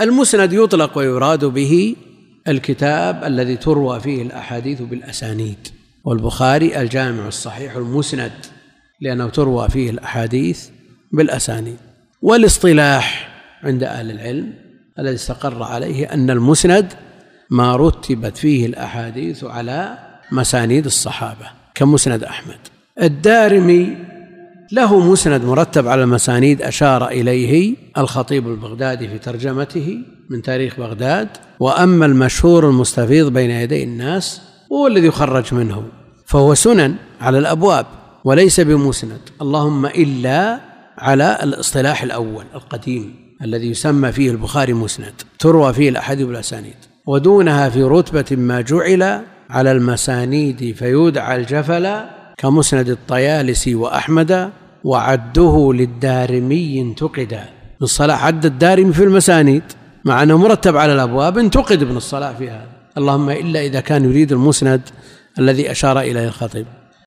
المسند يطلق ويراد به الكتاب الذي تروى فيه الأحاديث بالأسانيد، والبخاري الجامع الصحيح المسند لأنه تروى فيه الأحاديث بالأسانيد. والاصطلاح عند أهل العلم الذي استقر عليه أن المسند ما رتبت فيه الأحاديث على مسانيد الصحابة كمسند أحمد. الدارمي له مسند مرتب على المسانيد أشار إليه الخطيب البغدادي في ترجمته من تاريخ بغداد. وأما المشهور المستفيض بين يدي الناس هو الذي يخرج منه، فهو سنن على الأبواب وليس بمسند، اللهم إلا على الاصطلاح الأول القديم الذي يسمى فيه البخاري مسند، تروى فيه الأحاديث بالأسانيد. ودونها في رتبة ما جعل على المسانيد فيودع الجفل كمسند الطيالسي وأحمد، وعده للدارمي انتقدا. ابن الصلاح عد الدارمي في المسانيد مع أنه مرتب على الأبواب، انتقد ابن الصلاح في هذا، اللهم إلا إذا كان يريد المسند الذي أشار إليه الخطيب.